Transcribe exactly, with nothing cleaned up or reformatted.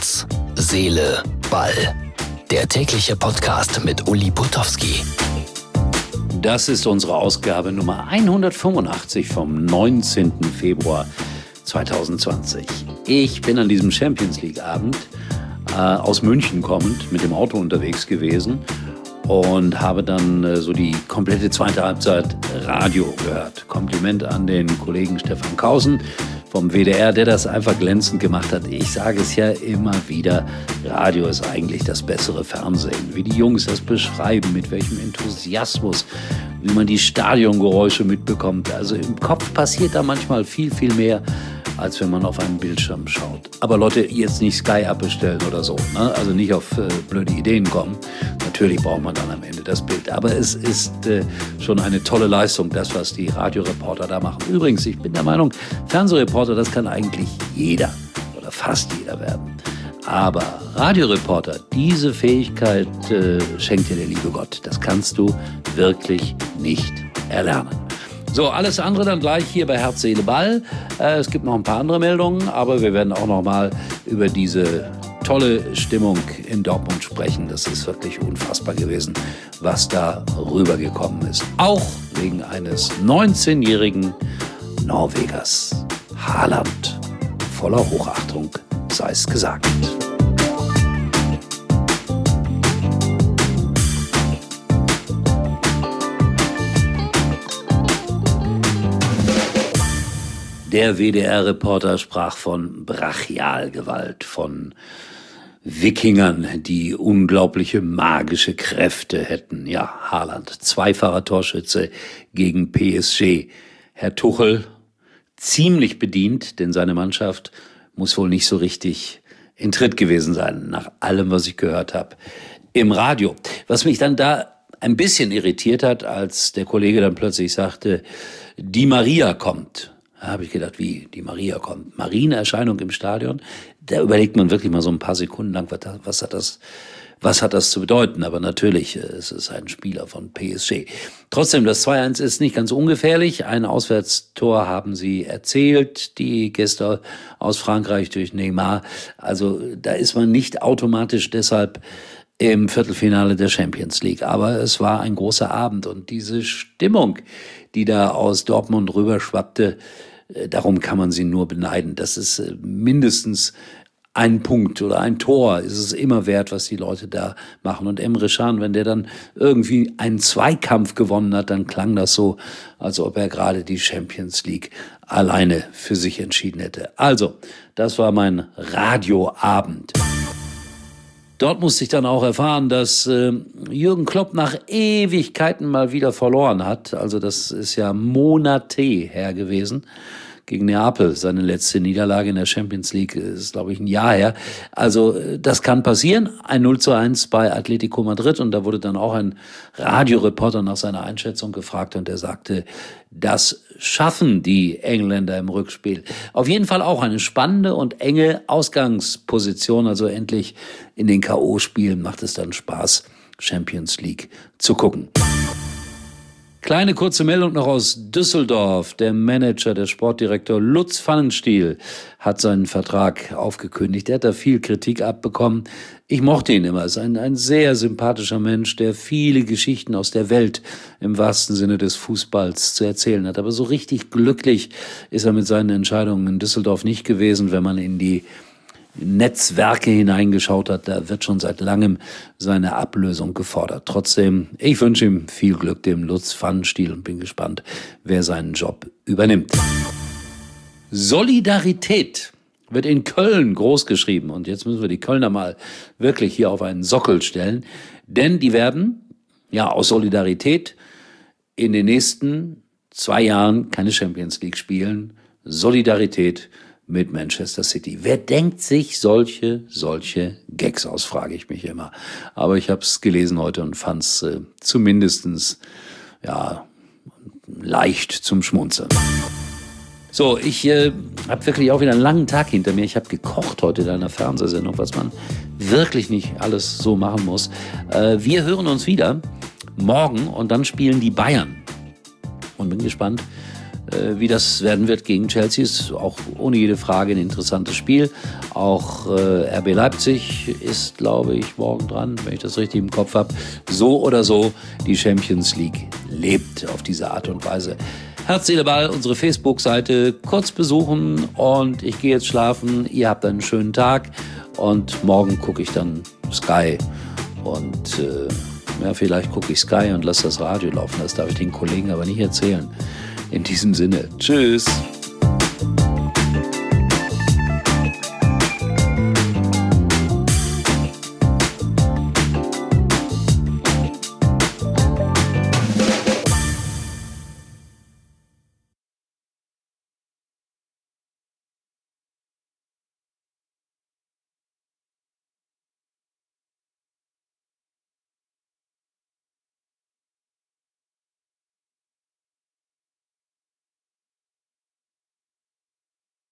Herz, Seele, Ball. Der tägliche Podcast mit Uli Putowski. Das ist unsere Ausgabe Nummer hundertfünfundachtzig vom neunzehnten Februar zweitausendzwanzig. Ich bin an diesem Champions League Abend äh, aus München kommend mit dem Auto unterwegs gewesen und habe dann äh, so die komplette zweite Halbzeit Radio gehört. Kompliment an den Kollegen Stefan Kausen vom W D R, der das einfach glänzend gemacht hat. Ich sage es ja immer wieder, Radio ist eigentlich das bessere Fernsehen. Wie die Jungs das beschreiben, mit welchem Enthusiasmus, wie man die Stadiongeräusche mitbekommt. Also im Kopf passiert da manchmal viel, viel mehr, als wenn man auf einen Bildschirm schaut. Aber Leute, jetzt nicht Sky abbestellen oder so, ne? Also nicht auf äh, blöde Ideen kommen. Natürlich braucht man dann am Ende das Bild. Aber es ist äh, schon eine tolle Leistung, das, was die Radioreporter da machen. Übrigens, ich bin der Meinung, Fernsehreporter, das kann eigentlich jeder oder fast jeder werden. Aber Radioreporter, diese Fähigkeit äh, schenkt dir der liebe Gott. Das kannst du wirklich nicht erlernen. So, alles andere dann gleich hier bei Herz, Seele, Ball. Äh, es gibt noch ein paar andere Meldungen, aber wir werden auch noch mal über diese tolle Stimmung in Dortmund sprechen. Das ist wirklich unfassbar gewesen, was da rübergekommen ist. Auch wegen eines neunzehnjährigen Norwegers. Haaland. Voller Hochachtung, sei es gesagt. Der W D R-Reporter sprach von Brachialgewalt, von Wikingern, die unglaubliche magische Kräfte hätten. Ja, Haaland, zweifacher Torschütze gegen P S G. Herr Tuchel, ziemlich bedient, denn seine Mannschaft muss wohl nicht so richtig in Tritt gewesen sein, nach allem, was ich gehört habe im Radio. Was mich dann da ein bisschen irritiert hat, als der Kollege dann plötzlich sagte, Di Maria kommt. Da habe ich gedacht, wie, die Maria kommt. Marienerscheinung im Stadion. Da überlegt man wirklich mal so ein paar Sekunden lang, was hat das, was hat das zu bedeuten. Aber natürlich, es ist ein Spieler von P S G. Trotzdem, das zwei eins ist nicht ganz ungefährlich. Ein Auswärtstor haben sie erzählt, die Gäste aus Frankreich durch Neymar. Also da ist man nicht automatisch deshalb im Viertelfinale der Champions League. Aber es war ein großer Abend und diese Stimmung, die da aus Dortmund rüberschwappte, darum kann man sie nur beneiden. Das ist mindestens ein Punkt oder ein Tor, ist es immer wert, was die Leute da machen. Und Emre Can, wenn der dann irgendwie einen Zweikampf gewonnen hat, dann klang das so, als ob er gerade die Champions League alleine für sich entschieden hätte. Also, das war mein Radioabend. Dort musste ich dann auch erfahren, dass äh, Jürgen Klopp nach Ewigkeiten mal wieder verloren hat. Also das ist ja Monate her gewesen. Gegen Neapel, seine letzte Niederlage in der Champions League, ist, glaube ich, ein Jahr her. Also das kann passieren. Ein null zu eins bei Atletico Madrid. Und da wurde dann auch ein Radioreporter nach seiner Einschätzung gefragt. Und er sagte, das schaffen die Engländer im Rückspiel. Auf jeden Fall auch eine spannende und enge Ausgangsposition. Also endlich in den K O-Spielen macht es dann Spaß, Champions League zu gucken. Kleine kurze Meldung noch aus Düsseldorf. Der Manager, der Sportdirektor Lutz Pfannenstiel hat seinen Vertrag aufgekündigt. Er hat da viel Kritik abbekommen. Ich mochte ihn immer. Er ist ein, ein sehr sympathischer Mensch, der viele Geschichten aus der Welt im wahrsten Sinne des Fußballs zu erzählen hat. Aber so richtig glücklich ist er mit seinen Entscheidungen in Düsseldorf nicht gewesen, wenn man in die Netzwerke hineingeschaut hat, da wird schon seit langem seine Ablösung gefordert. Trotzdem, ich wünsche ihm viel Glück, dem Lutz Pfannenstiel, und bin gespannt, wer seinen Job übernimmt. Solidarität wird in Köln großgeschrieben und jetzt müssen wir die Kölner mal wirklich hier auf einen Sockel stellen, denn die werden, ja, aus Solidarität in den nächsten zwei Jahren keine Champions League spielen. Solidarität mit Manchester City. Wer denkt sich solche, solche Gags aus, frage ich mich immer. Aber ich habe es gelesen heute und fand es äh, zumindestens, ja, leicht zum Schmunzeln. So, ich äh, habe wirklich auch wieder einen langen Tag hinter mir. Ich habe gekocht heute in einer Fernsehsendung, was man wirklich nicht alles so machen muss. Äh, wir hören uns wieder morgen und dann spielen die Bayern. Und bin gespannt, Äh, wie das werden wird gegen Chelsea, ist auch ohne jede Frage ein interessantes Spiel. Auch äh, R B Leipzig ist, glaube ich, morgen dran, wenn ich das richtig im Kopf habe. So oder so, die Champions League lebt auf diese Art und Weise. Herz, Seele, Ball, unsere Facebook-Seite kurz besuchen und ich gehe jetzt schlafen. Ihr habt einen schönen Tag und morgen gucke ich dann Sky und äh, ja, vielleicht gucke ich Sky und lasse das Radio laufen. Das darf ich den Kollegen aber nicht erzählen. In diesem Sinne, tschüss.